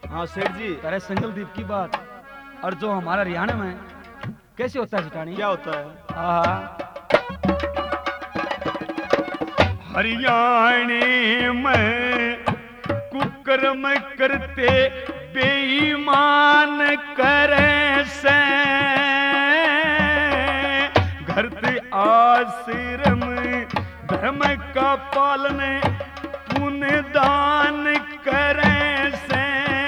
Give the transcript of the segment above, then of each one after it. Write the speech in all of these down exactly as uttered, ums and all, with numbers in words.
हाँ सेठ जी, अरे संगल द्वीप की बात और जो हमारा हरियाणा में कैसे होता है सेठानी? क्या होता है? हाँ, हरियाणे में कुकर्म करते बेईमान करे से घरते आश्रम धर्म का पालन पुण्य दान करे से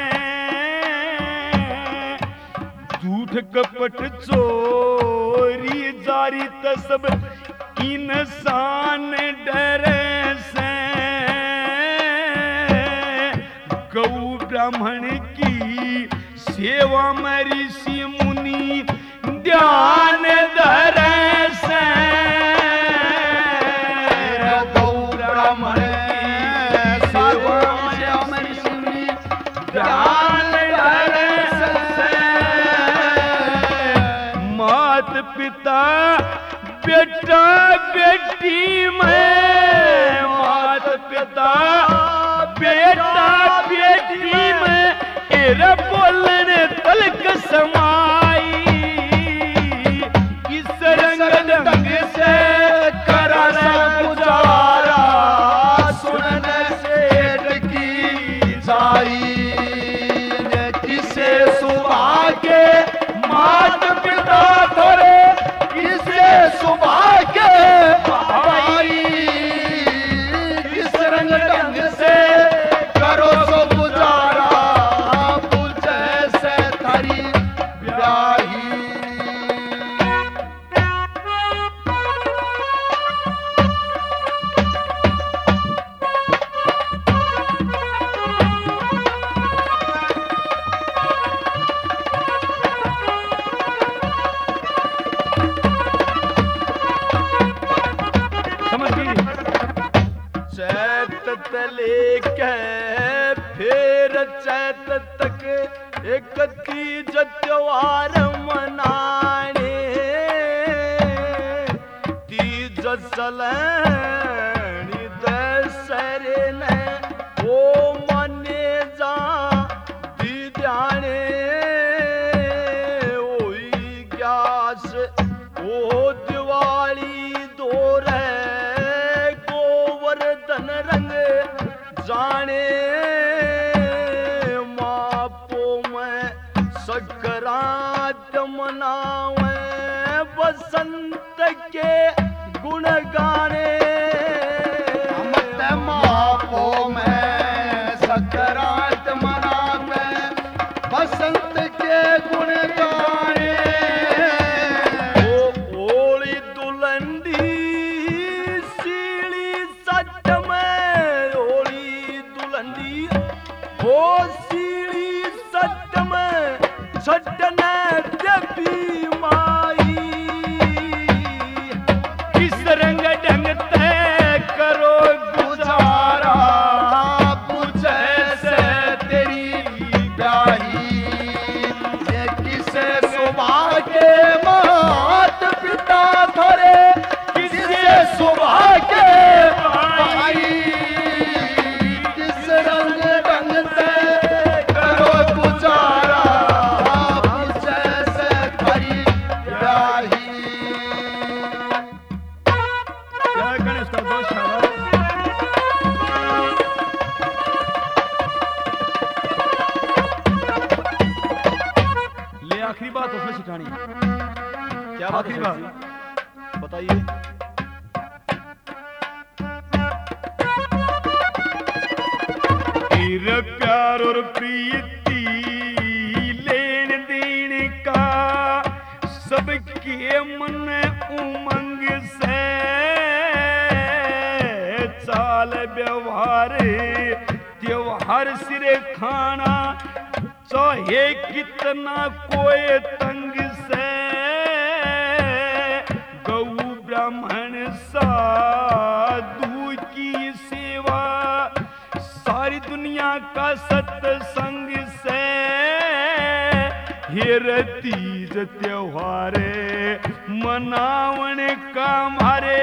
झूठ कपट चोरी जारी त सब इंसान डरे से गौ ब्राह्मण की सेवा में ऋषि मुनि ध्यान धरे से गौ ब्राह्मण की सेवा में ऋषि मुनि ध्यान धरे से मात पिता बेटा बेटी में मात पिता बेटा बेटी में एरा बोलने तलक समाई इस रंग ढंग से कराना गुजारा सुनने सेठ की सारी किसे सुबह के मात पिता धरे किसे सुबह के भाई किस रंग ढंग से करो सो गुजारा पूछे से थारी ब्याही समझ गई? चैत तले के फिर चैत तक एक तीज त्योहार मनाने तीज चलनी दशहरे ने ओ मने जा दीदाने ओई ग्यास ओ दिवाली दो रे गोवर्धन रंग जाने मापो में सकरात मनावे बसंत के गुण गाने मापो में सकरात मनावे बसंत के गुण गाने ओ ओली दुलंडी सीली सट में ओली दुलंडी ओ सीली सट में छटने देवी माई किस रंग ढंग तय करो गुजारा पूछे से तेरी ब्याही ये किसे सुबह के मात पिता धरे किसे सुबह के भाई किस रंग ढंग से करो गुजारा पूछे से तेरी ब्याही क्या गणेश का दोष है? ले आखिरी बात उसने सिखानी। क्या बात है आखिरी सेठ बात। जी? बताइए। फिर प्यार और प्रीति लेन देन का सबके मन उमंग से चाल व्यवहार त्योहार सिरे खाना चाहे कितना कोई तंग से गौ ब्राह्मण साधु की सेवा सारी दुनिया का सत्संग से हिर तीज त्योहार मनावन का मारे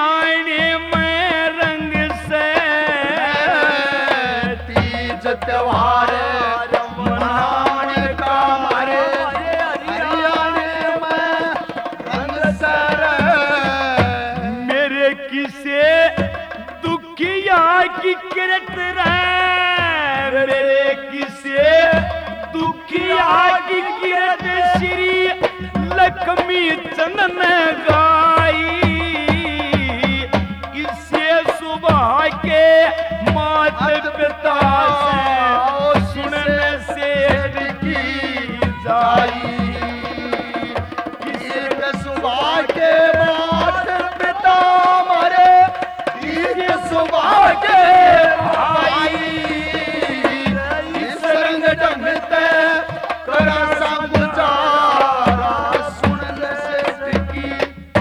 हरियाणे में रंग से तीज त्योहार मारे मनाने का मारे हरियाणे में रंग सर मेरे किसे दुखिया की किरत रे मेरे किसे दुखिया की किरत श्री लक्ष्मी चंदन गाई इससे सुबह के मात पिता से सुनने से की जाई किसी के सुबह के मात पिता मरे किसी सुबह के भाई इस रंग ढंगते करा सब गुजारा सुनने से की।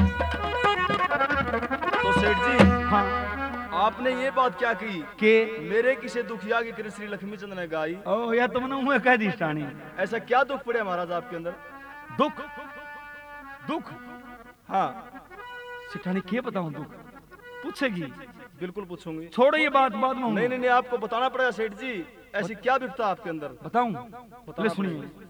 तो सेठ जी हाँ आपने ये बात क्या की के मेरे किसे दुखिया की कृष्ण श्री लक्ष्मी चंद ने गाई? ओ या तुमने मुझे कह दी स्टानी ऐसा क्या दुख पड़े महाराज आपके अंदर? दुख दुख हाँ सिठानी के बताऊं दुख पूछेगी बिल्कुल पूछूंगी। छोड़ो ये बात बाद में नहीं नहीं नहीं आपको बताना पड़ेगा सेठ जी, ऐसी क्या विपता आपके अंदर? बताऊं बताना ले सुनिए पड़ेगा।